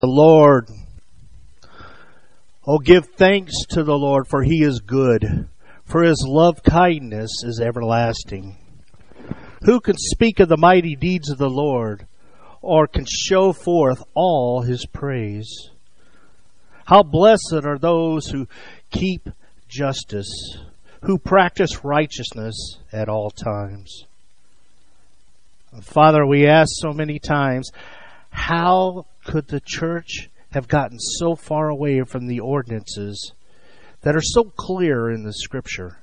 The Lord. Oh, give thanks to the Lord, for He is good, for His love kindness is everlasting. Who can speak of the mighty deeds of the Lord, or can show forth all His praise? How blessed are those who keep justice, who practice righteousness at all times. Father, we ask so many times, how could the church have gotten so far away from the ordinances that are so clear in the Scripture?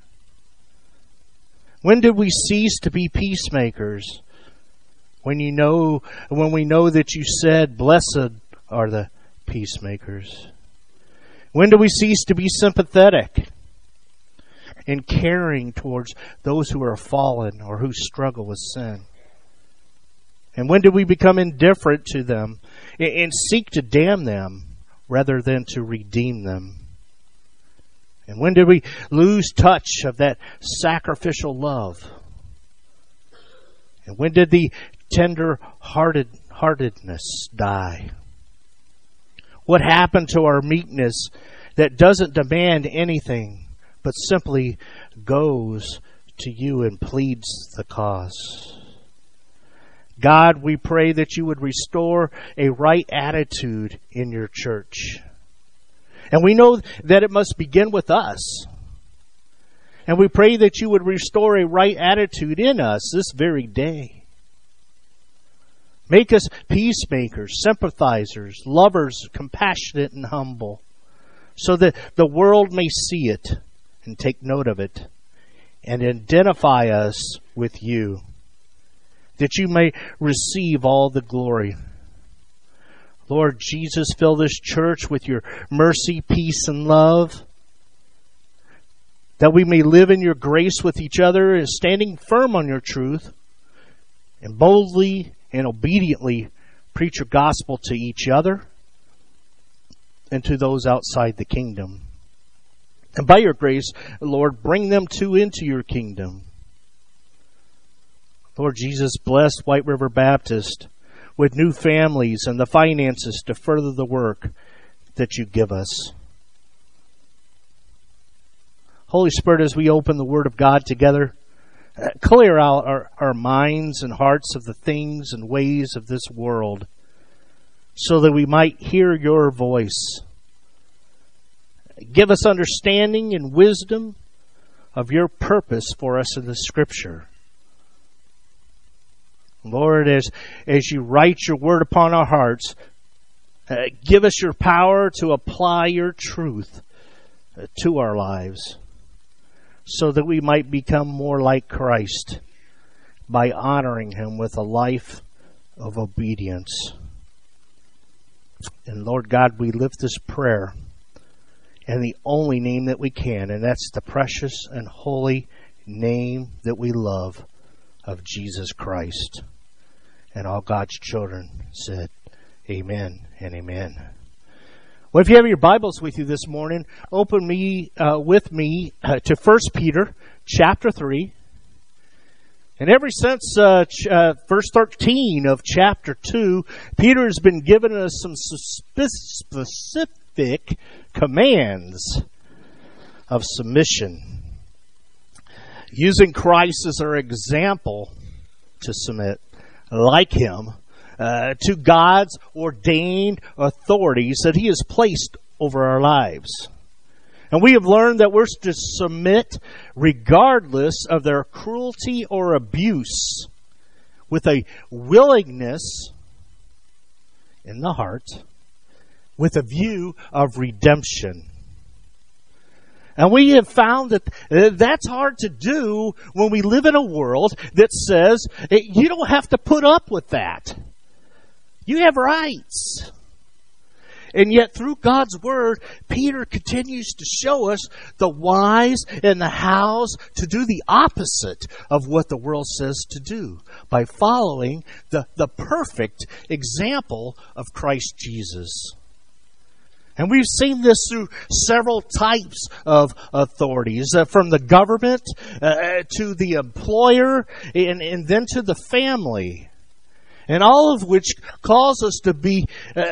When did we cease to be peacemakers? When we know that you said, "Blessed are the peacemakers." When do we cease to be sympathetic and caring towards those who are fallen or who struggle with sin? And when do we become indifferent to them and seek to damn them rather than to redeem them? And when did we lose touch of that sacrificial love? And when did the tender-heartedness die? What happened to our meekness that doesn't demand anything but simply goes to you and pleads the cause? God, we pray that you would restore a right attitude in your church. And we know that it must begin with us. And we pray that you would restore a right attitude in us this very day. Make us peacemakers, sympathizers, lovers, compassionate and humble, so that the world may see it and take note of it and identify us with you, that you may receive all the glory. Lord Jesus, fill this church with your mercy, peace, and love, that we may live in your grace with each other, and standing firm on your truth, and boldly and obediently preach your gospel to each other and to those outside the kingdom. And by your grace, Lord, bring them too into your kingdom. Lord Jesus, bless White River Baptist with new families and the finances to further the work that you give us. Holy Spirit, as we open the Word of God together, clear out our minds and hearts of the things and ways of this world so that we might hear your voice. Give us understanding and wisdom of your purpose for us in the Scripture. Lord, as you write your word upon our hearts, give us your power to apply your truth to our lives so that we might become more like Christ by honoring him with a life of obedience. And Lord God, we lift this prayer in the only name that we can, and that's the precious and holy name that we love, of Jesus Christ. And all God's children said, amen and amen. Well, if you have your Bibles with you this morning, open with me to 1 Peter chapter 3. And ever since verse 13 of chapter 2, Peter has been giving us some specific commands of submission, using Christ as our example to submit like him to God's ordained authorities that he has placed over our lives. And we have learned that we're to submit regardless of their cruelty or abuse, with a willingness in the heart, with a view of redemption. And we have found that that's hard to do when we live in a world that says you don't have to put up with that. You have rights. And yet through God's Word, Peter continues to show us the whys and the hows to do the opposite of what the world says to do by following the perfect example of Christ Jesus. And we've seen this through several types of authorities, from the government to the employer and then to the family. and all of which calls us to be,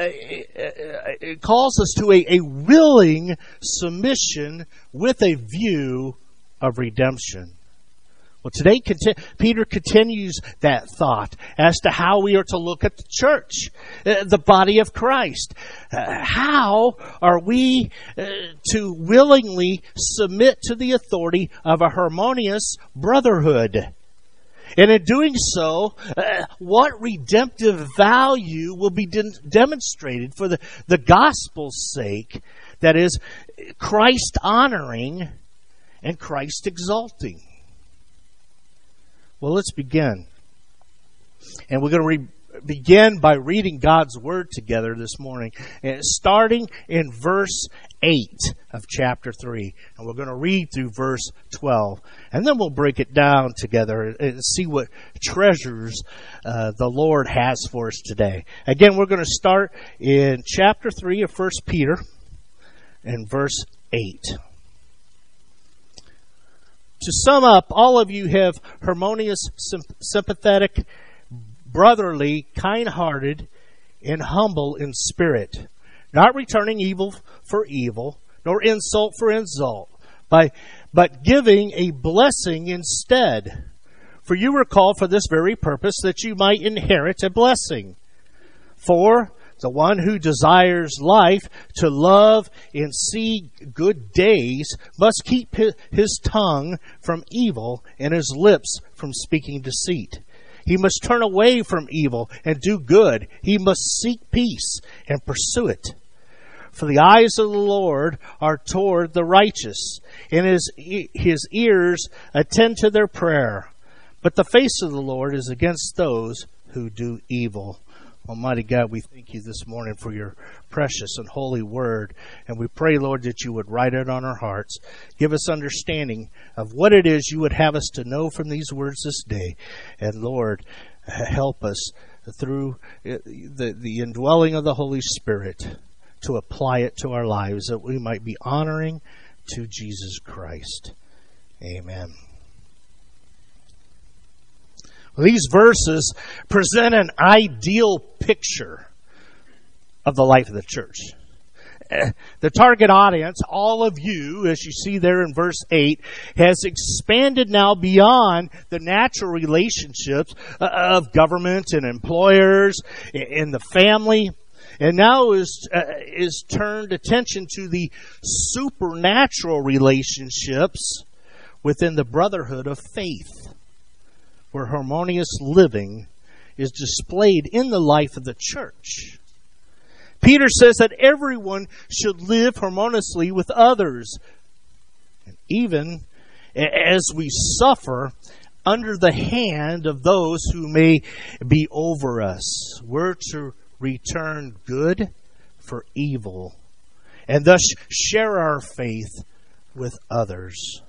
calls us to a willing submission with a view of redemption. Well, today Peter continues that thought as to how we are to look at the church, the body of Christ. How are we to willingly submit to the authority of a harmonious brotherhood? And in doing so, what redemptive value will be demonstrated for the gospel's sake, that is, Christ honoring and Christ exalting? Well, let's begin. And we're going to begin by reading God's Word together this morning, starting in verse 8 of chapter 3. And we're going to read through verse 12. And then we'll break it down together and see what treasures the Lord has for us today. Again, we're going to start in chapter 3 of 1 Peter and verse 8. To sum up, all of you have harmonious, sympathetic, brotherly, kind-hearted, and humble in spirit, not returning evil for evil, nor insult for insult, but giving a blessing instead. For you were called for this very purpose, that you might inherit a blessing. For the one who desires life, to love and see good days, must keep his tongue from evil and his lips from speaking deceit. He must turn away from evil and do good. He must seek peace and pursue it. For the eyes of the Lord are toward the righteous, and his ears attend to their prayer. But the face of the Lord is against those who do evil. Almighty God, we thank you this morning for your precious and holy word. And we pray, Lord, that you would write it on our hearts. Give us understanding of what it is you would have us to know from these words this day. And Lord, help us through the indwelling of the Holy Spirit to apply it to our lives, that we might be honoring to Jesus Christ. Amen. These verses present an ideal picture of the life of the church. The target audience, all of you, as you see there in verse 8, has expanded now beyond the natural relationships of government and employers in the family, and now is turned attention to the supernatural relationships within the brotherhood of faith, where harmonious living is displayed in the life of the church. Peter says that everyone should live harmoniously with others, and even as we suffer under the hand of those who may be over us. We're to return good for evil, and thus share our faith with others.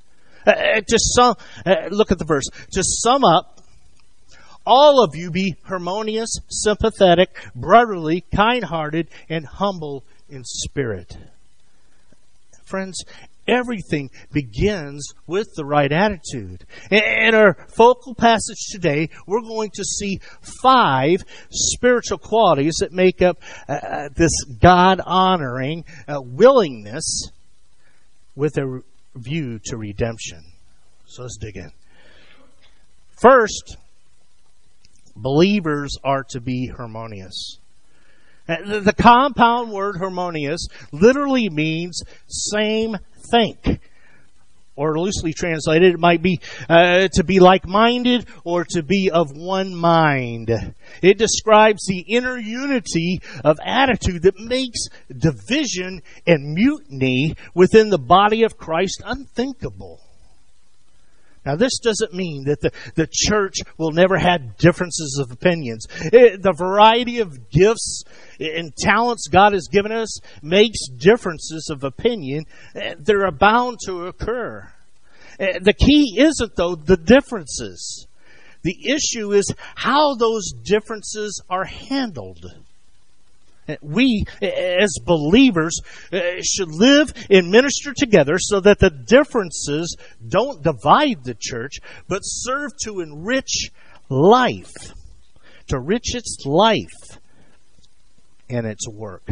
Look at the verse. To sum up, all of you be harmonious, sympathetic, brotherly, kind-hearted, and humble in spirit. Friends, everything begins with the right attitude. In our focal passage today, we're going to see 5 spiritual qualities that make up this God-honoring willingness with a view to redemption. So let's dig in. First, believers are to be harmonious. The compound word harmonious literally means same think. Or loosely translated, it might be to be like-minded or to be of one mind. It describes the inner unity of attitude that makes division and mutiny within the body of Christ unthinkable. Now, this doesn't mean that the church will never have differences of opinions. The variety of gifts and talents God has given us makes differences of opinion. They're bound to occur. The key isn't, though, the differences. The issue is how those differences are handled. We, as believers, should live and minister together so that the differences don't divide the church, but serve to enrich life, to enrich its life and its work.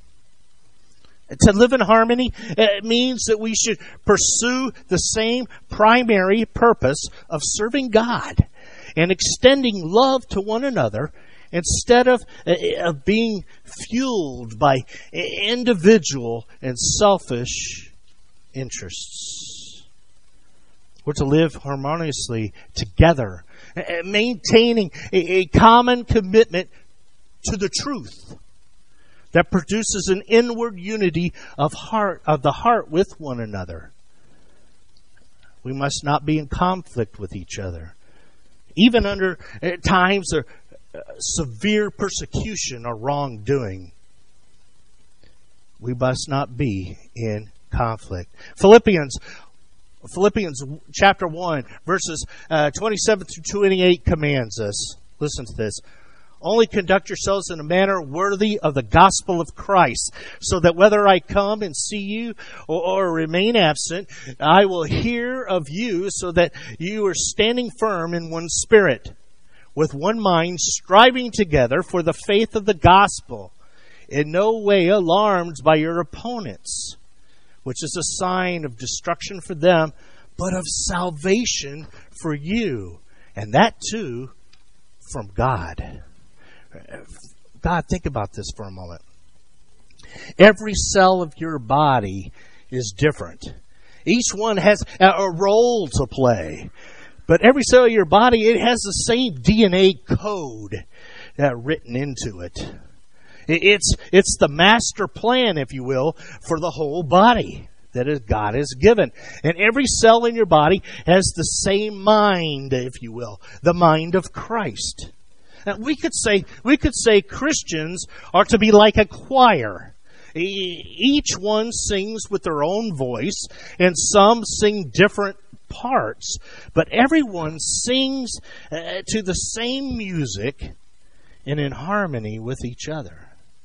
To live in harmony, it means that we should pursue the same primary purpose of serving God and extending love to one another instead of being fueled by individual and selfish interests. We're to live harmoniously together, maintaining a common commitment to the truth that produces an inward unity of the heart with one another. We must not be in conflict with each other, even under times of severe persecution or wrongdoing. We must not be in conflict. Philippians chapter 1, verses 27 through 28 commands us. Listen to this. Only conduct yourselves in a manner worthy of the gospel of Christ, so that whether I come and see you or remain absent, I will hear of you, so that you are standing firm in one spirit, with one mind, striving together for the faith of the gospel, in no way alarmed by your opponents, which is a sign of destruction for them, but of salvation for you, and that too from God. God, think about this for a moment. Every cell of your body is different. Each one has a role to play. But every cell of your body, it has the same DNA code written into it. It's the master plan, if you will, for the whole body that God has given. And every cell in your body has the same mind, if you will, the mind of Christ. Now, we could say Christians are to be like a choir. Each one sings with their own voice, and some sing different parts, but everyone sings to the same music and in harmony with each other.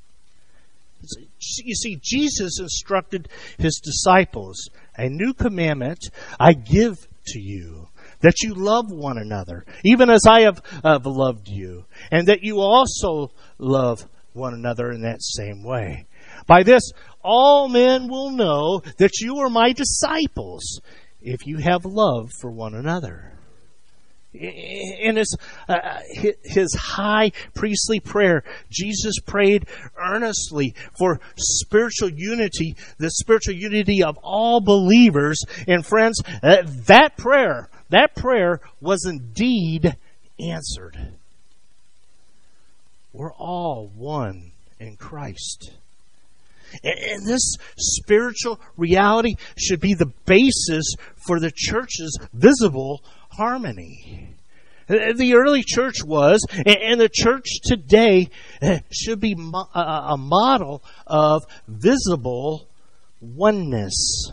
You see, Jesus instructed his disciples, "A new commandment I give to you, that you love one another, even as I have loved you, and that you also love one another in that same way. By this, all men will know that you are my disciples, if you have love for one another." In his high priestly prayer, Jesus prayed earnestly for spiritual unity, the spiritual unity of all believers. And friends, that prayer was indeed answered. We're all one in Christ. And this spiritual reality should be the basis for the church's visible harmony. The early church was, and the church today should be a model of visible oneness.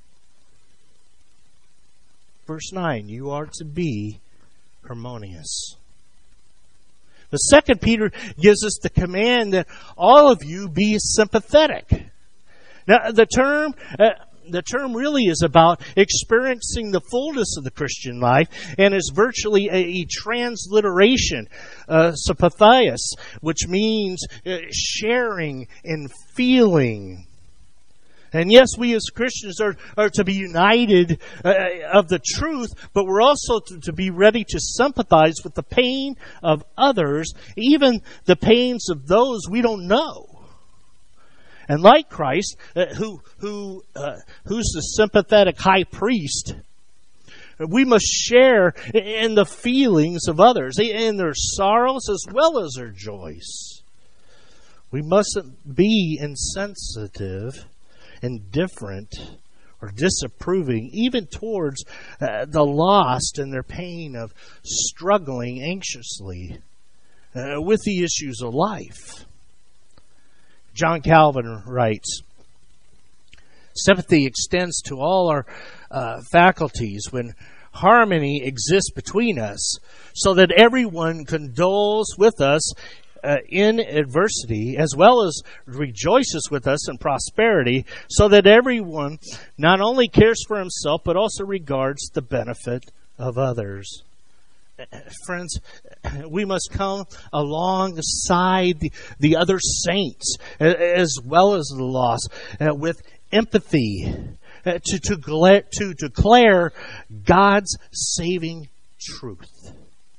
Verse 9, you are to be harmonious. The second Peter gives us the command that all of you be sympathetic. Now, the term really is about experiencing the fullness of the Christian life, and is virtually a transliteration, sympatheias, which means sharing and feeling. And yes, we as Christians are to be united of the truth, but we're also to be ready to sympathize with the pain of others, even the pains of those we don't know. And like Christ, who's the sympathetic high priest, we must share in the feelings of others, in their sorrows as well as their joys. We mustn't be insensitive, indifferent, or disapproving, even towards the lost and their pain of struggling anxiously with the issues of life. John Calvin writes, "Sympathy extends to all our faculties when harmony exists between us, so that everyone condoles with us in adversity, as well as rejoices with us in prosperity, so that everyone not only cares for himself, but also regards the benefit of others." Friends, we must come alongside the other saints as well as the lost with empathy to declare God's saving truth.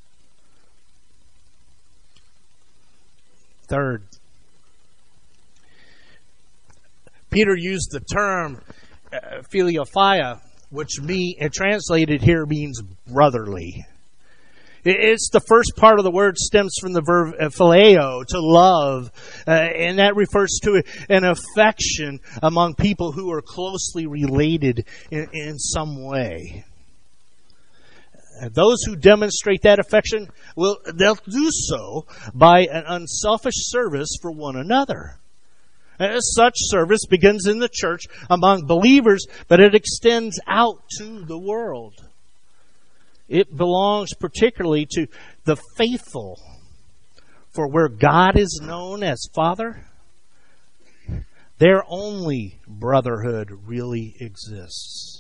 Third, Peter used the term philophia, which translated here means brotherly. It's the first part of the word stems from the verb phileo, to love, and that refers to an affection among people who are closely related in some way. Those who demonstrate that affection, they'll do so by an unselfish service for one another. Such service begins in the church among believers, but it extends out to the world. It belongs particularly to the faithful. For where God is known as Father, their only brotherhood really exists.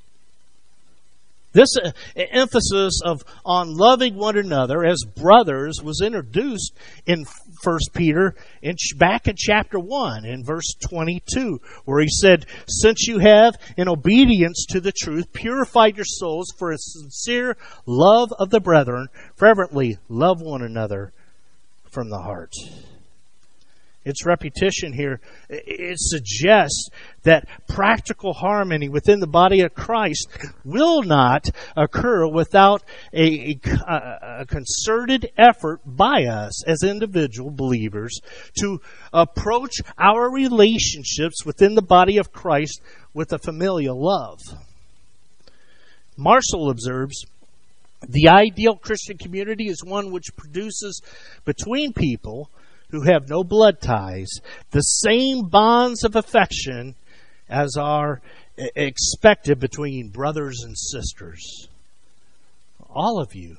This emphasis on loving one another as brothers was introduced in 1 Peter back in chapter 1 in verse 22, where he said, "Since you have, in obedience to the truth, purified your souls for a sincere love of the brethren, fervently love one another from the heart." Its repetition here, it suggests that practical harmony within the body of Christ will not occur without a concerted effort by us as individual believers to approach our relationships within the body of Christ with a familial love. Marshall observes, "The ideal Christian community is one which produces between people who have no blood ties the same bonds of affection as are expected between brothers and sisters." All of you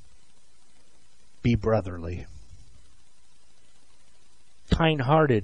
be brotherly, kind-hearted.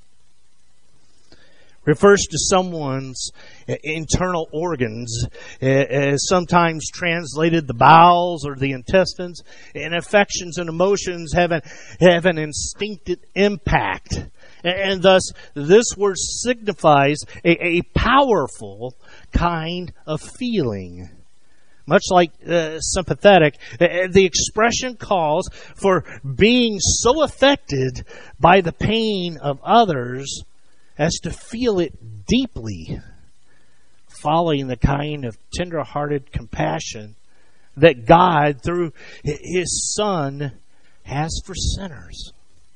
Refers to someone's internal organs, sometimes translated the bowels or the intestines, and affections and emotions have an instinctive impact. And thus, this word signifies a powerful kind of feeling. Much like sympathetic, the expression calls for being so affected by the pain of others as to feel it deeply, following the kind of tender-hearted compassion that God, through His Son, has for sinners.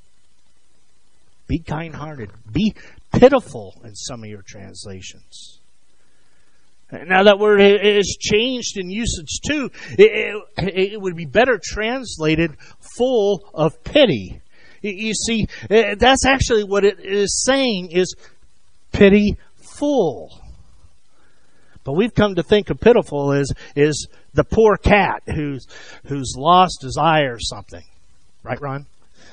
Be kind-hearted. Be pitiful in some of your translations. Now that word is changed in usage too. It would be better translated full of pity. You see, that's actually what it is saying, is pitiful. But we've come to think of pitiful as the poor cat who's lost his eye or something. Right, Ron?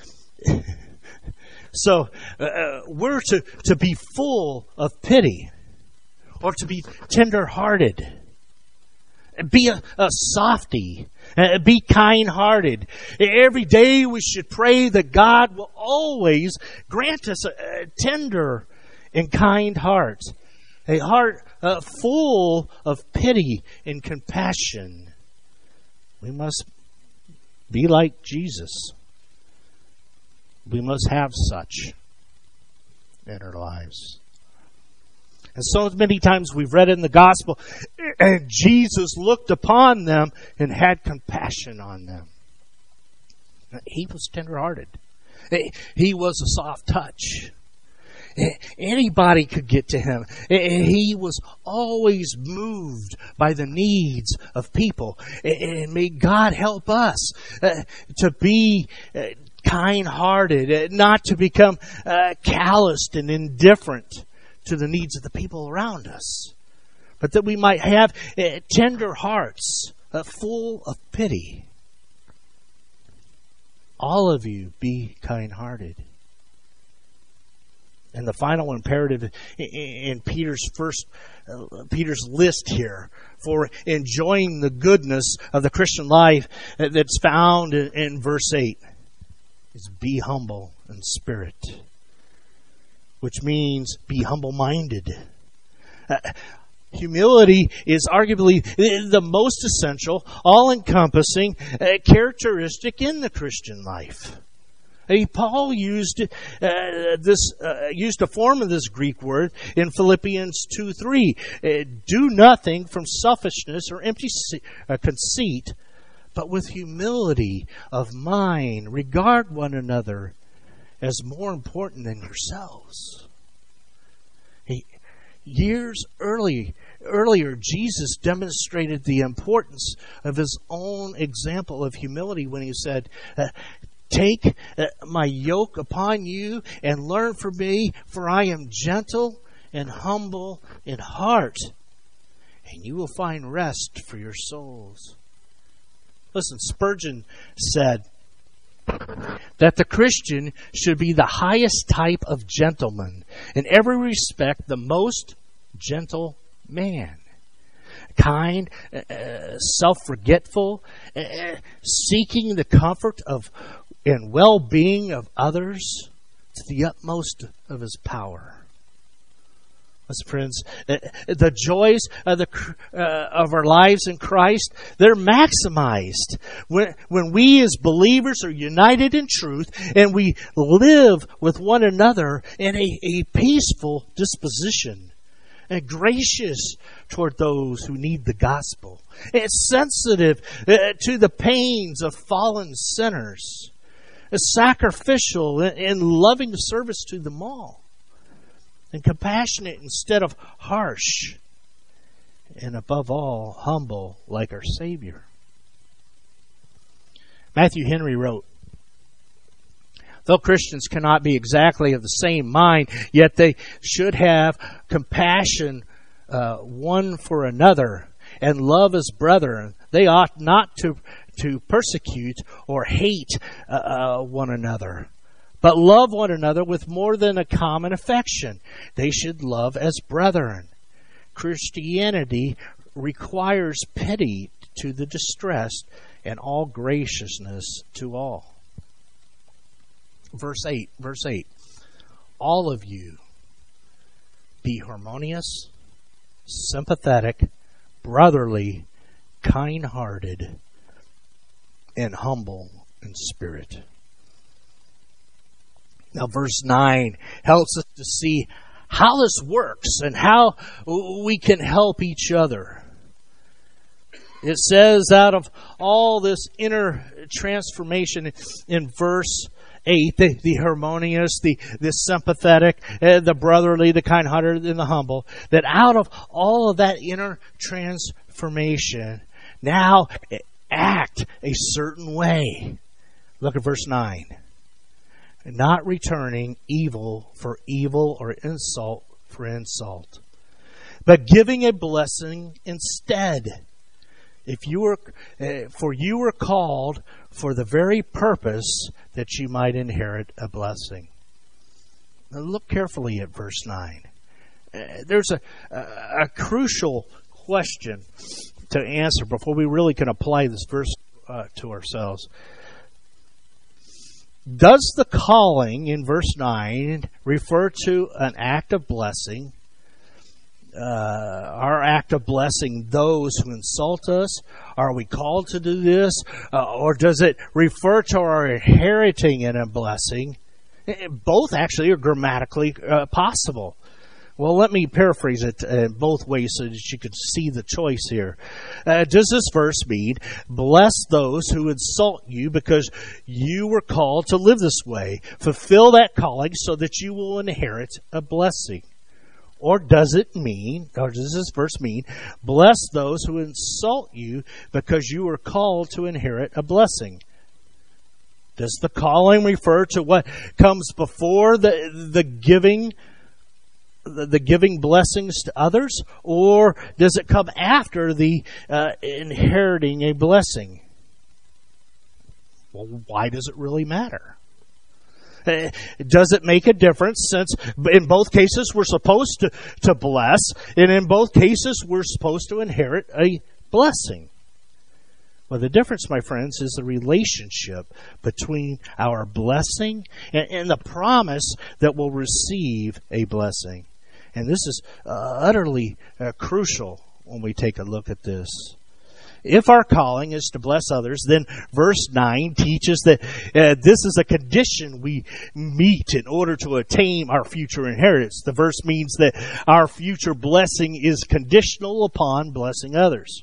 So we're to be full of pity, or to be tender-hearted. Be a softy. Be kind-hearted. Every day we should pray that God will always grant us a tender and kind heart. A heart full of pity and compassion. We must be like Jesus. We must have such in our lives. And so many times we've read in the gospel, and Jesus looked upon them and had compassion on them. He was tender-hearted. He was a soft touch. Anybody could get to him. He was always moved by the needs of people. And may God help us to be kind-hearted, not to become calloused and indifferent to the needs of the people around us, but that we might have tender hearts full of pity. All of you be kind-hearted. And the final imperative in Peter's list here for enjoying the goodness of the Christian life that's found in verse 8 is be humble in spirit, which means be humble-minded. Humility is arguably the most essential, all-encompassing characteristic in the Christian life. Paul used a form of this Greek word in Philippians 2:3. Do nothing from selfishness or empty conceit, but with humility of mind, regard one another as more important than yourselves. Years earlier, Jesus demonstrated the importance of his own example of humility when he said, take my yoke upon you and learn from me, for I am gentle and humble in heart, and you will find rest for your souls. Listen, Spurgeon said that the Christian should be the highest type of gentleman, in every respect the most gentle man. Kind, self-forgetful, seeking the comfort of and well-being of others to the utmost of his power. Listen, friends, the joys of our lives in Christ, they're maximized when we as believers are united in truth and we live with one another in a peaceful disposition, and gracious toward those who need the gospel, and sensitive to the pains of fallen sinners, sacrificial in loving service to them all, and compassionate instead of harsh, and above all, humble like our Savior. Matthew Henry wrote, though Christians cannot be exactly of the same mind, yet they should have compassion one for another and love as brethren. They ought not to persecute or hate one another, but love one another with more than a common affection. They should love as brethren. Christianity requires pity to the distressed and all graciousness to all. Verse 8. All of you be harmonious, sympathetic, brotherly, kind-hearted, and humble in spirit. Now, verse 9 helps us to see how this works and how we can help each other. It says out of all this inner transformation in verse 8, the harmonious, the sympathetic, the brotherly, the kind-hearted, and the humble, that out of all of that inner transformation, now act a certain way. Look at verse 9. Not returning evil for evil or insult for insult, but giving a blessing instead. For you were called for the very purpose that you might inherit a blessing. Now look carefully at verse 9. There's a crucial question to answer before we really can apply this verse to ourselves. Does the calling in verse 9 refer to an act of blessing? Our act of blessing those who insult us? Are we called to do this? Or does it refer to our inheriting in a blessing? Both actually are grammatically possible. Well, let me paraphrase it both ways so that you can see the choice here. Does this verse mean, bless those who insult you because you were called to live this way? Fulfill that calling so that you will inherit a blessing. Or does this verse mean, bless those who insult you because you were called to inherit a blessing? Does the calling refer to what comes before the giving blessings to others, or does it come after the inheriting a blessing? Well, why does it really matter? Does it make a difference, since in both cases we're supposed to bless, and in both cases we're supposed to inherit a blessing? Well, the difference, my friends, is the relationship between our blessing and the promise that we'll receive a blessing. And this is utterly crucial when we take a look at this. If our calling is to bless others, then verse 9 teaches that this is a condition we meet in order to attain our future inheritance. The verse means that our future blessing is conditional upon blessing others.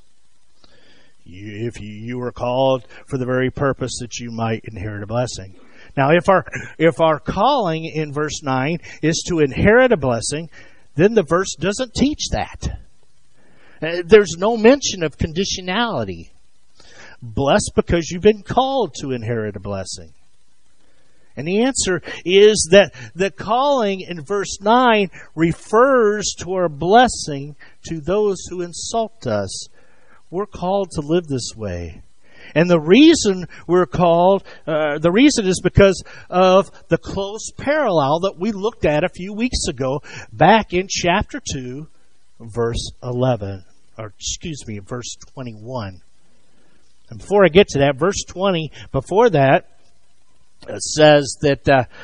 If you were called for the very purpose that you might inherit a blessing. Now, if our calling in verse 9 is to inherit a blessing, then the verse doesn't teach that. There's no mention of conditionality. Blessed because you've been called to inherit a blessing. And the answer is that the calling in verse 9 refers to our blessing to those who insult us. We're called to live this way. And the reason we're called, the reason is because of the close parallel that we looked at a few weeks ago back in chapter 2, verse 11, verse 21. And before I get to that, verse 20, before that, says that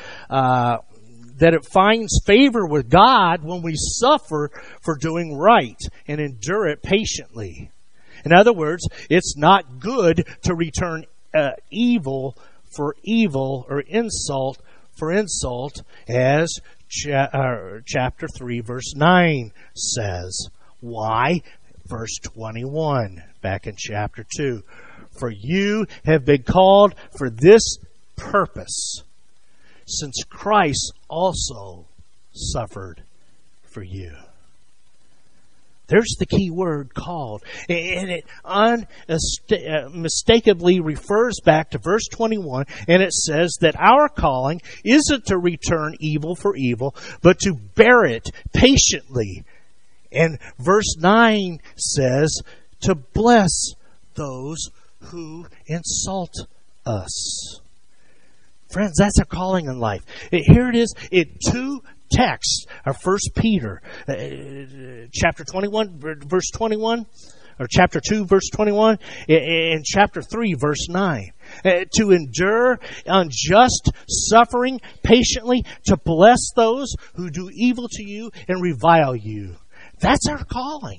that it finds favor with God when we suffer for doing right and endure it patiently. In other words, it's not good to return evil for evil or insult for insult, as chapter 3, verse 9 says. Why? Verse 21, back in chapter 2. For you have been called for this purpose, since Christ also suffered for you. There's the key word, called. And it unmistakably refers back to verse 21, and it says that our calling isn't to return evil for evil, but to bear it patiently. And verse 9 says to bless those who insult us. Friends, that's a calling in life. Here it is in two texts. Our 1 Peter, chapter 21, verse 21, or chapter 2, verse 21, and chapter 3, verse 9. To endure unjust suffering patiently, to bless those who do evil to you and revile you. That's our calling.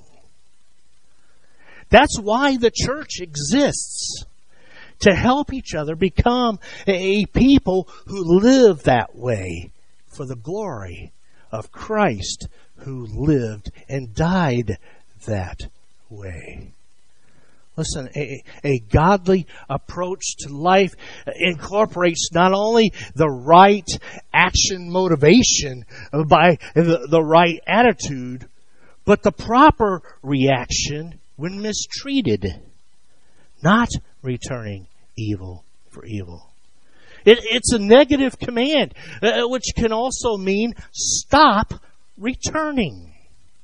That's why the church exists. To help each other become a people who live that way for the glory of Christ, who lived and died that way. Listen, a godly approach to life incorporates not only the right action motivation by the right attitude, but the proper reaction when mistreated, not returning evil for evil. It's a negative command, which can also mean stop returning.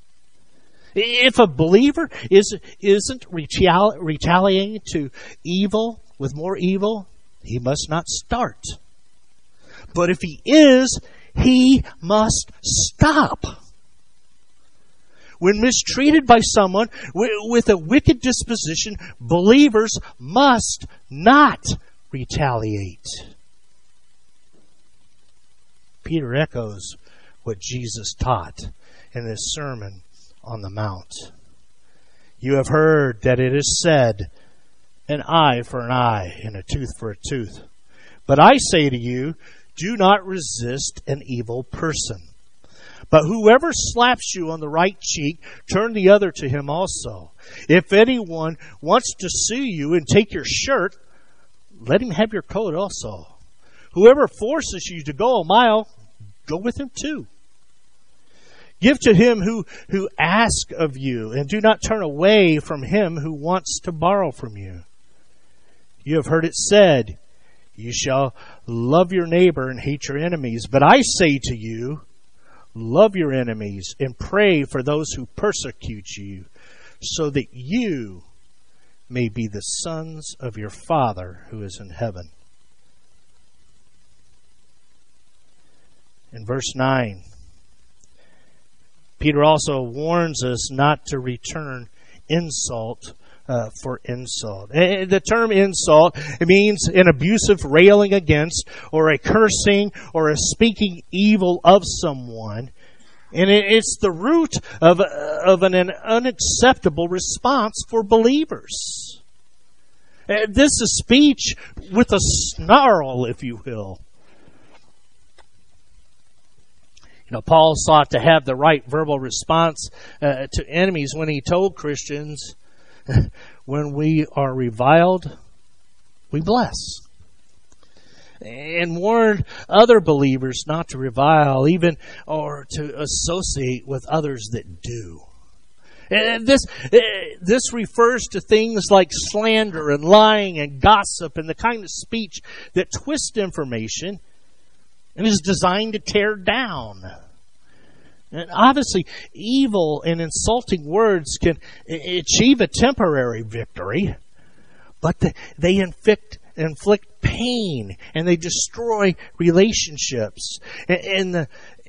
If a believer isn't retaliating to evil with more evil, he must not start. But if he is, he must stop. When mistreated by someone with a wicked disposition, believers must not retaliate. Peter echoes what Jesus taught in his Sermon on the Mount. You have heard that it is said, an eye for an eye and a tooth for a tooth. But I say to you, do not resist an evil person. But whoever slaps you on the right cheek, turn the other to him also. If anyone wants to sue you and take your shirt, let him have your coat also. Whoever forces you to go a mile, go with him too. Give to him who asks of you, and do not turn away from him who wants to borrow from you. You have heard it said, you shall love your neighbor and hate your enemies. But I say to you, love your enemies and pray for those who persecute you, so that you may be the sons of your Father who is in heaven. In verse 9, Peter also warns us not to return insult for insult. The term insult, it means an abusive railing against, or a cursing, or a speaking evil of someone. And it's the root of an unacceptable response for believers. This is speech with a snarl, if you will. Paul sought to have the right verbal response to enemies when he told Christians, when we are reviled, we bless. And warned other believers not to revile, even or to associate with others that do. And this refers to things like slander and lying and gossip and the kind of speech that twists information and is designed to tear down. And obviously, evil and insulting words can achieve a temporary victory, but they inflict pain and they destroy relationships. And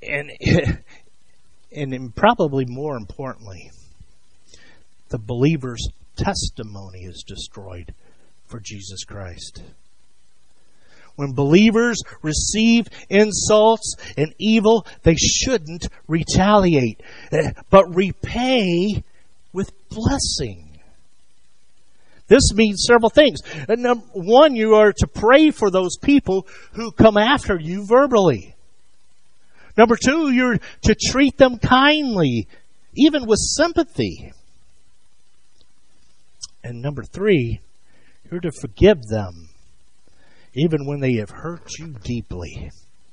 probably more importantly, the believer's testimony is destroyed for Jesus Christ. When believers receive insults and evil, they shouldn't retaliate, but repay with blessing. This means several things. Number one, you are to pray for those people who come after you verbally. Number two, you're to treat them kindly, even with sympathy. And number three, you're to forgive them, even when they have hurt you deeply.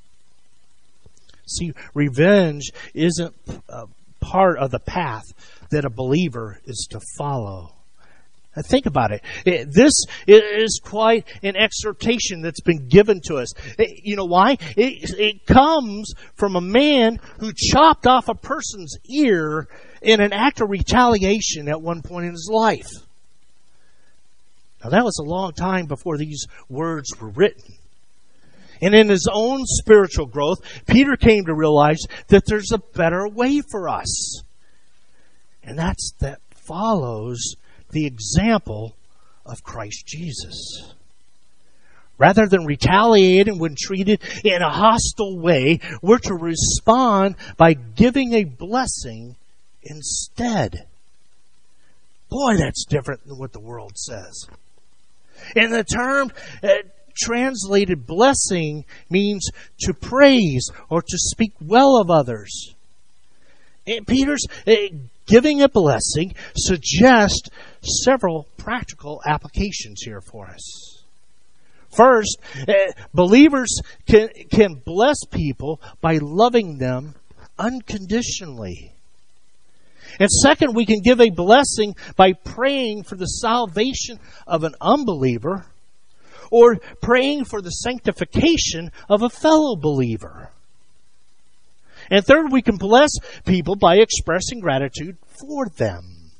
See, revenge isn't part of the path that a believer is to follow. Now think about it. This is quite an exhortation that's been given to us. You know why? It comes from a man who chopped off a person's ear in an act of retaliation at one point in his life. Now, that was a long time before these words were written. And in his own spiritual growth, Peter came to realize that there's a better way for us. And that follows the example of Christ Jesus. Rather than retaliating when treated in a hostile way, we're to respond by giving a blessing instead. Boy, that's different than what the world says. And the term translated blessing means to praise or to speak well of others. And Peter's giving a blessing suggests several practical applications here for us. First, believers can bless people by loving them unconditionally. And second, we can give a blessing by praying for the salvation of an unbeliever or praying for the sanctification of a fellow believer. And third, we can bless people by expressing gratitude for them.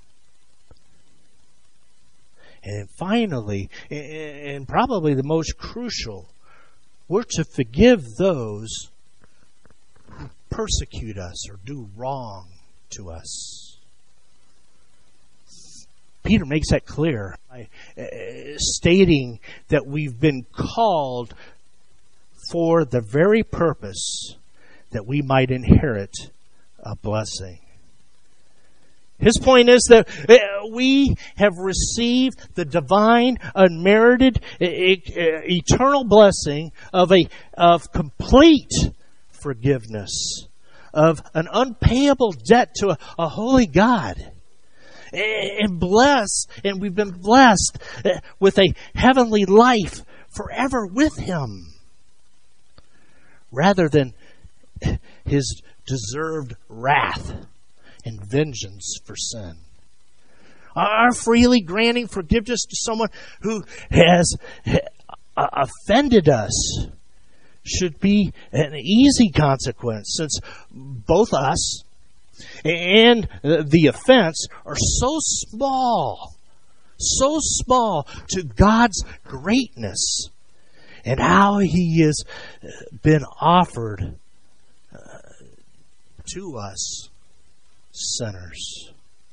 And finally, and probably the most crucial, we're to forgive those who persecute us or do wrong to us. Peter makes that clear by stating that we've been called for the very purpose that we might inherit a blessing. His point is that we have received the divine, unmerited, eternal blessing of complete forgiveness, of an unpayable debt to a holy God. And we've been blessed with a heavenly life forever with Him, rather than His deserved wrath and vengeance for sin. Our freely granting forgiveness to someone who has offended us should be an easy consequence, since both us and the offense are so small to God's greatness and how He has been offered to us sinners.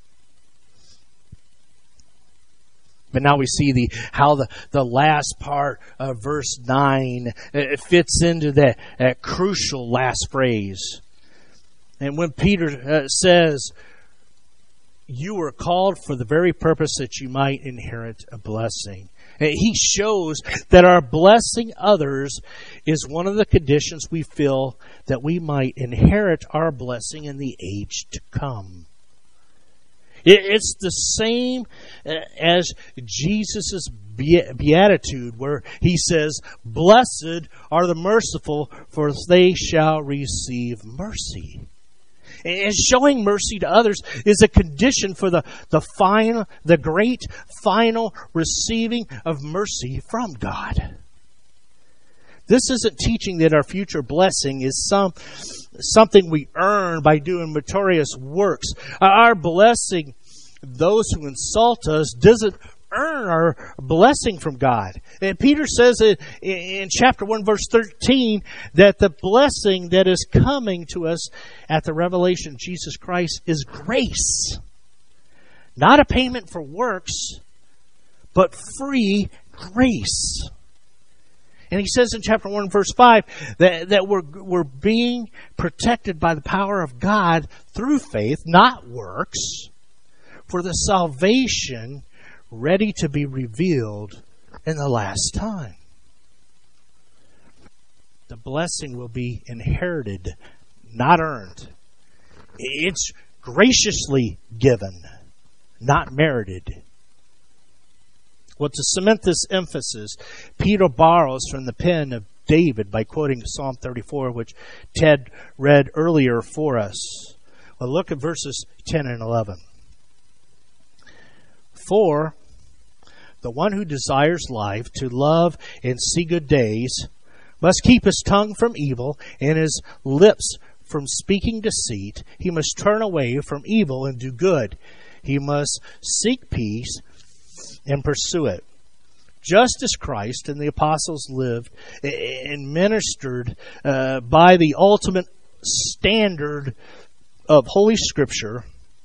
But now we see how the last part of verse 9 it fits into that crucial last phrase. And when Peter says, you were called for the very purpose that you might inherit a blessing. He shows that our blessing others is one of the conditions we feel that we might inherit our blessing in the age to come. It's the same as Jesus' beatitude where he says, blessed are the merciful, for they shall receive mercy. And showing mercy to others is a condition for the great final receiving of mercy from God. This isn't teaching that our future blessing is something we earn by doing meritorious works. Our blessing, those who insult us, doesn't earn our blessing from God. And Peter says in chapter 1, verse 13, that the blessing that is coming to us at the revelation of Jesus Christ is grace. Not a payment for works, but free grace. And he says in chapter 1, verse 5, that we're being protected by the power of God through faith, not works, for the salvation ready to be revealed in the last time. The blessing will be inherited, not earned. It's graciously given, not merited. Well, to cement this emphasis, Peter borrows from the pen of David by quoting Psalm 34, which Ted read earlier for us. Well, look at verses 10 and 11. For the one who desires life, to love and see good days, must keep his tongue from evil and his lips from speaking deceit. He must turn away from evil and do good. He must seek peace and pursue it. Just as Christ and the apostles lived and ministered by the ultimate standard of Holy Scripture,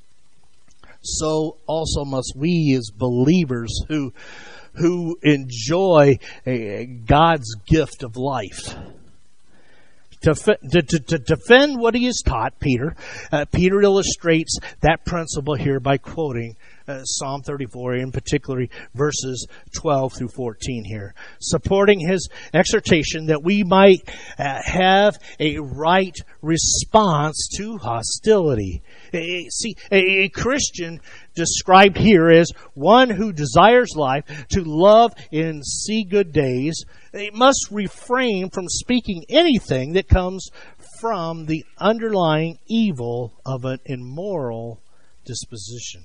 so also must we as believers who enjoy God's gift of life. To defend what he has taught, Peter illustrates that principle here by quoting Psalm 34, in particular verses 12 through 14 here, supporting his exhortation that we might have a right response to hostility. See, a Christian described here as one who desires life, to love and see good days, they must refrain from speaking anything that comes from the underlying evil of an immoral disposition.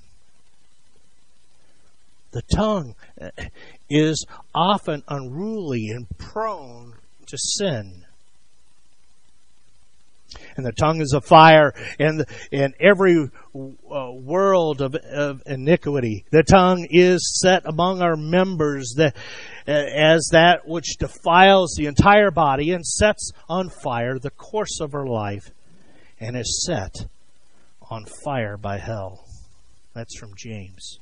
The tongue is often unruly and prone to sin. And the tongue is a fire in every world of iniquity. The tongue is set among our members as that which defiles the entire body and sets on fire the course of our life, and is set on fire by hell. That's from James.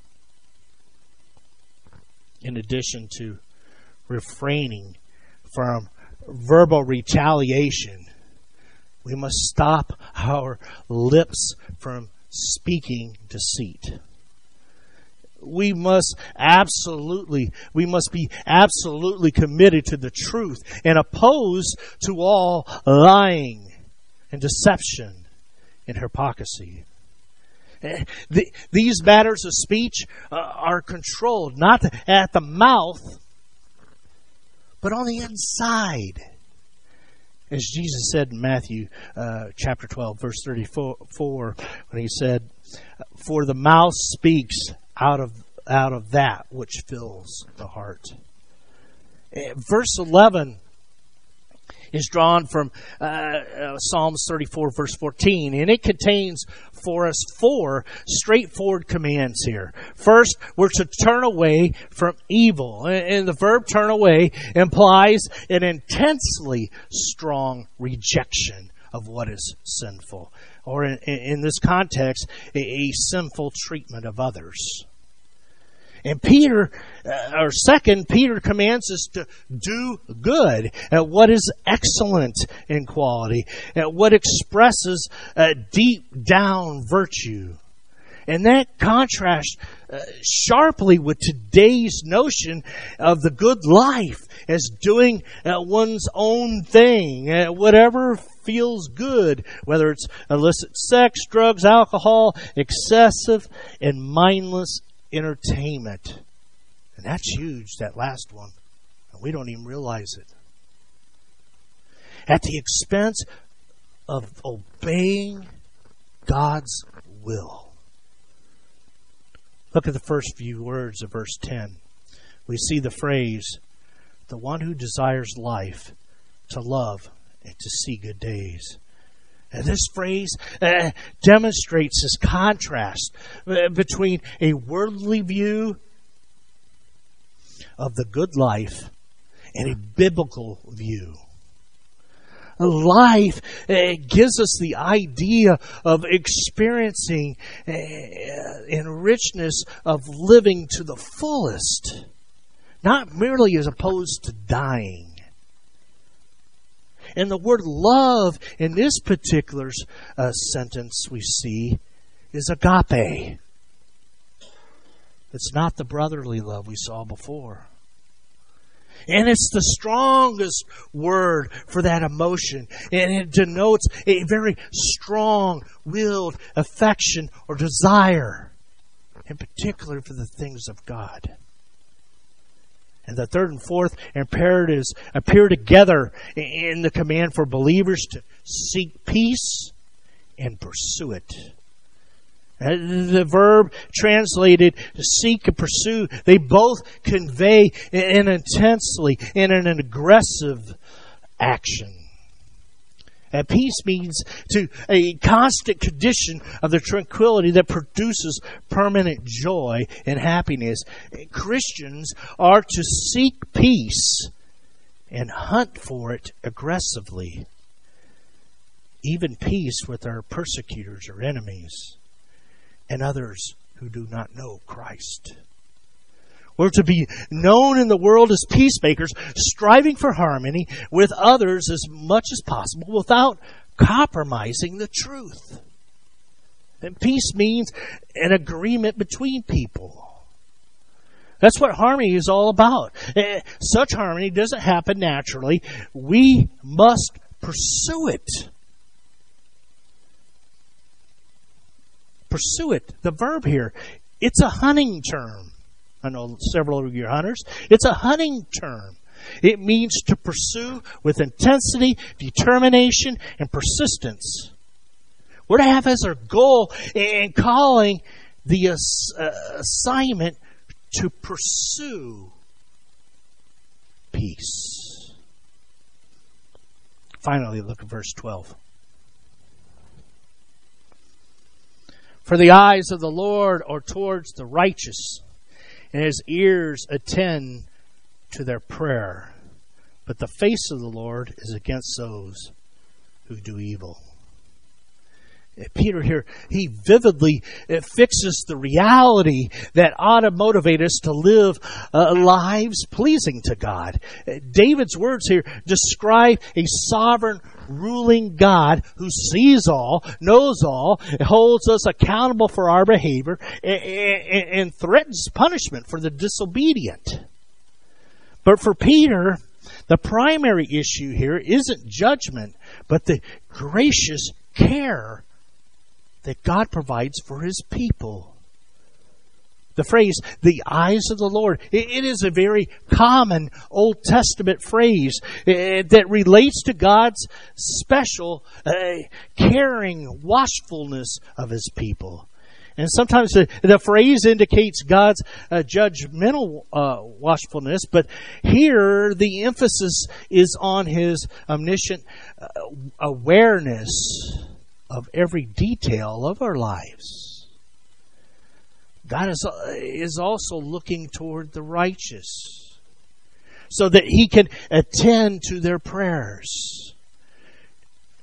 In addition to refraining from verbal retaliation, we must stop our lips from speaking deceit. We must be absolutely committed to the truth and opposed to all lying and deception and hypocrisy. These matters of speech are controlled not at the mouth, but on the inside. As Jesus said in Matthew chapter 12, verse 34, when he said, "For the mouth speaks out of that which fills the heart." Verse 11 is drawn from Psalms 34, verse 14, and it contains for us 4 straightforward commands here. First, we're to turn away from evil, and the verb turn away implies an intensely strong rejection of what is sinful. or in this context, a sinful treatment of others. And Peter commands us to do good at what is excellent in quality, at what expresses deep down virtue. And that contrasts sharply with today's notion of the good life as doing one's own thing, whatever feels good, whether it's illicit sex, drugs, alcohol, excessive and mindless entertainment. And that's huge, that last one. And we don't even realize it. At the expense of obeying God's will. Look at the first few words of verse 10. We see the phrase, the one who desires life, to love, and to see good days. And this phrase demonstrates this contrast between a worldly view of the good life and a biblical view. Life gives us the idea of experiencing in richness of living to the fullest, not merely as opposed to dying. And the word love in this particular sentence we see is agape. It's not the brotherly love we saw before. And it's the strongest word for that emotion. And it denotes a very strong-willed affection or desire, in particular for the things of God. And the third and fourth imperatives appear together in the command for believers to seek peace and pursue it. The verb translated to seek and pursue, they both convey an intensely and an aggressive action. And peace means to a constant condition of the tranquility that produces permanent joy and happiness. Christians are to seek peace and hunt for it aggressively. Even peace with our persecutors or enemies and others who do not know Christ. We're to be known in the world as peacemakers, striving for harmony with others as much as possible without compromising the truth. And peace means an agreement between people. That's what harmony is all about. Such harmony doesn't happen naturally. We must pursue it. Pursue it. The verb here, it's a hunting term. I know several of you are hunters. It's a hunting term. It means to pursue with intensity, determination, and persistence. We're to have as our goal and calling the assignment to pursue peace. Finally, look at verse 12. For the eyes of the Lord are towards the righteous, and his ears attend to their prayer. But the face of the Lord is against those who do evil. Peter here, he vividly fixes the reality that ought to motivate us to live lives pleasing to God. David's words here describe a sovereign, ruling God who sees all, knows all, holds us accountable for our behavior, and threatens punishment for the disobedient. But for Peter, the primary issue here isn't judgment, but the gracious care that God provides for his people. The phrase, the eyes of the Lord, it is a very common Old Testament phrase that relates to God's special caring watchfulness of his people. And sometimes the phrase indicates God's judgmental watchfulness, but here the emphasis is on his omniscient awareness of every detail of our lives. God is also looking toward the righteous so that he can attend to their prayers.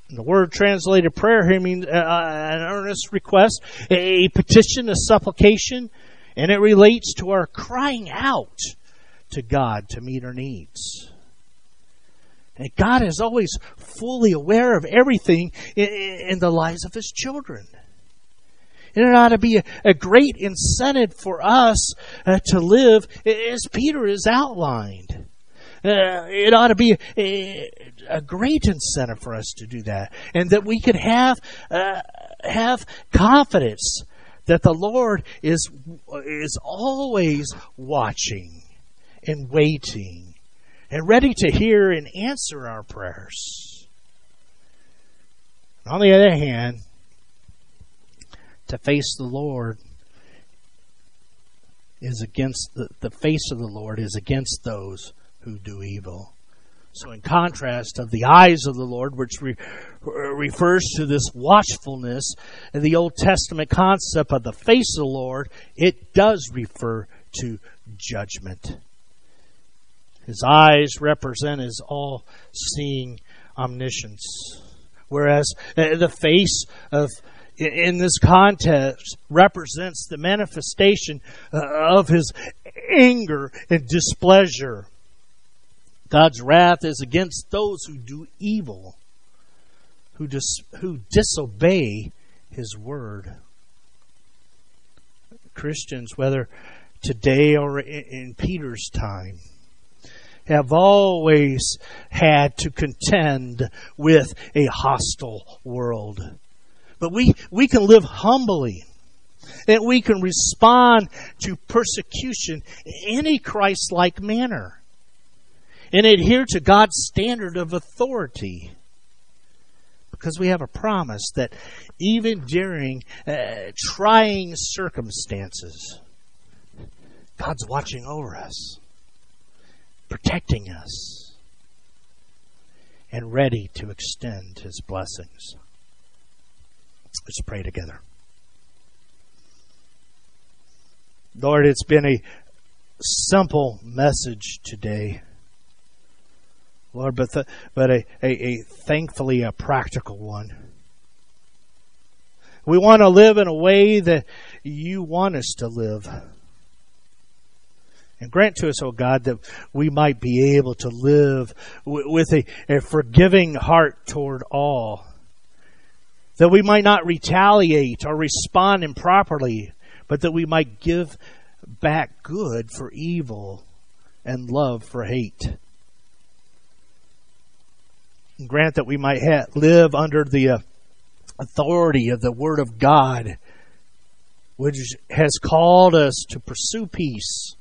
The word translated prayer here means an earnest request, a petition, a supplication, and it relates to our crying out to God to meet our needs. And God is always fully aware of everything in the lives of His children. And it ought to be a great incentive for us to live as Peter has outlined. It ought to be a great incentive for us to do that, and that we could have confidence that the Lord is always watching and waiting and ready to hear and answer our prayers. On the other hand, to face the Lord is against the face of the Lord is against those who do evil. So in contrast of the eyes of the Lord, which refers to this watchfulness, in the Old Testament concept of the face of the Lord, it does refer to judgment. His eyes represent His all-seeing omniscience, whereas the face in this context represents the manifestation of His anger and displeasure. God's wrath is against those who do evil, who disobey His word. Christians, whether today or in Peter's time, have always had to contend with a hostile world. But we can live humbly, and we can respond to persecution in a Christ-like manner and adhere to God's standard of authority, because we have a promise that even during trying circumstances, God's watching over us, protecting us, and ready to extend His blessings. Let's pray together. Lord, it's been a simple message today, Lord, but a thankfully a practical one. We want to live in a way that You want us to live. And grant to us, O God, that we might be able to live with a forgiving heart toward all. That we might not retaliate or respond improperly, but that we might give back good for evil and love for hate. And grant that we might live under the authority of the Word of God, which has called us to pursue peace.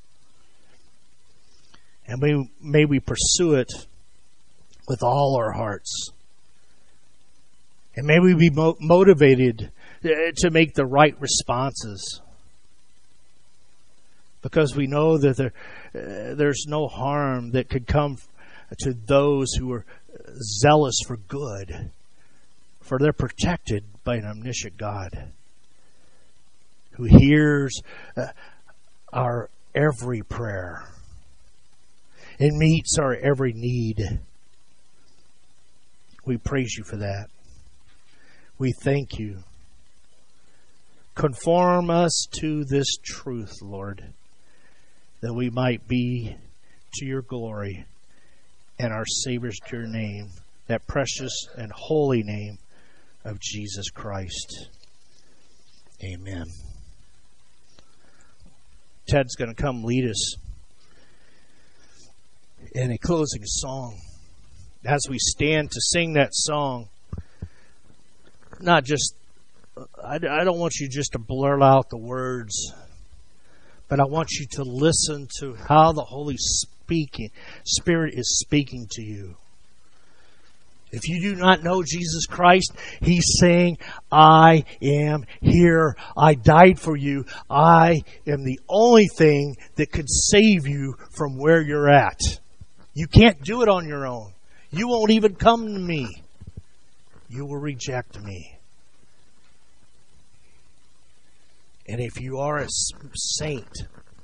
And may we pursue it with all our hearts. And may we be motivated to make the right responses, because we know that there's no harm that could come to those who are zealous for good, for they're protected by an omniscient God who hears our every prayer and meets our every need. We praise You for that. We thank You. Conform us to this truth, Lord, that we might be to Your glory and our Savior's dear name, that precious and holy name of Jesus Christ. Amen. Ted's going to come lead us in a closing song. As we stand to sing that song, not just, I don't want you just to blurt out the words, but I want you to listen to how the Holy Spirit is speaking to you. If you do not know Jesus Christ, He's saying, I am here. I died for you. I am the only thing that could save you from where you're at. You can't do it on your own. You won't even come to me. You will reject me. And if you are a saint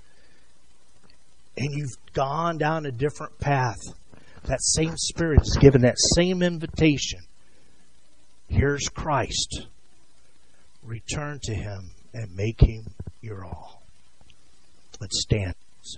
and you've gone down a different path, that same Spirit is given that same invitation Here's Christ. Return to Him and make Him your all. Let's stand and sing.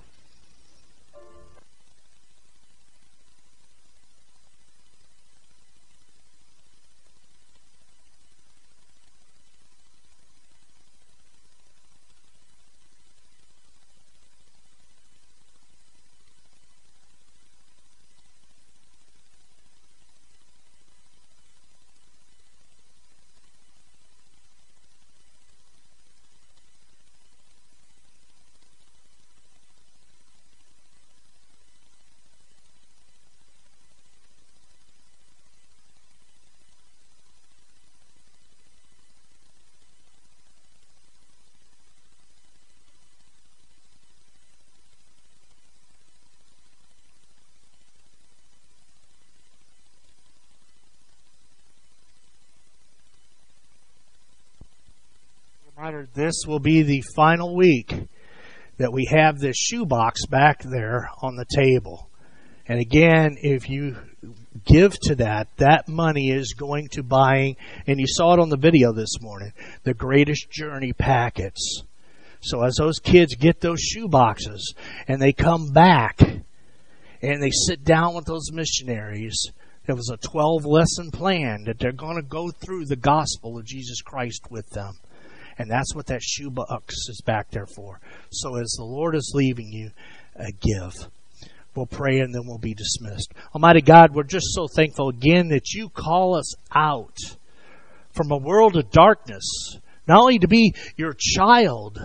This will be the final week that we have this shoebox back there on the table. And again, if you give to that, that money is going to buying, and you saw it on the video this morning, the Greatest Journey packets. So as those kids get those shoeboxes and they come back and they sit down with those missionaries, there was a 12-lesson plan that they're going to go through the gospel of Jesus Christ with them. And that's what that shoebox is back there for. So as the Lord is leaving you, give. We'll pray and then we'll be dismissed. Almighty God, we're just so thankful again that you call us out from a world of darkness, not only to be your child,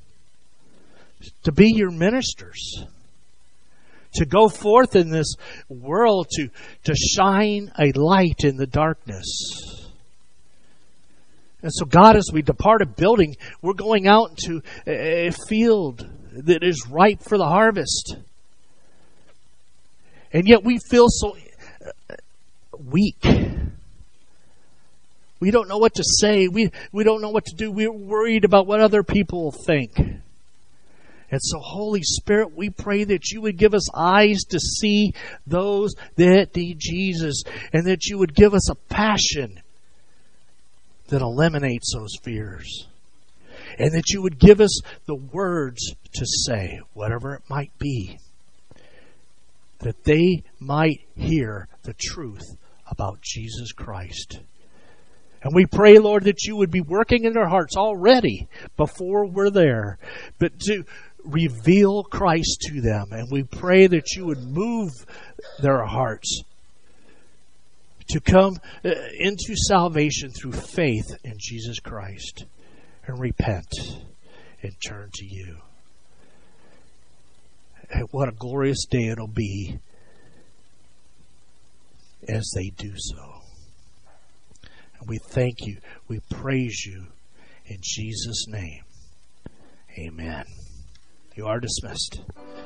to be your ministers, to go forth in this world to shine a light in the darkness. And so, God, as we depart a building, we're going out into a field that is ripe for the harvest. And yet we feel so weak. We don't know what to say. We don't know what to do. We're worried about what other people will think. And so, Holy Spirit, we pray that you would give us eyes to see those that need Jesus, and that you would give us a passion that eliminates those fears. And that you would give us the words to say, whatever it might be, that they might hear the truth about Jesus Christ. And we pray, Lord, that you would be working in their hearts already before we're there, but to reveal Christ to them. And we pray that you would move their hearts to come into salvation through faith in Jesus Christ and repent and turn to you. And what a glorious day it'll be as they do so. And we thank you. We praise you in Jesus' name. Amen. You are dismissed.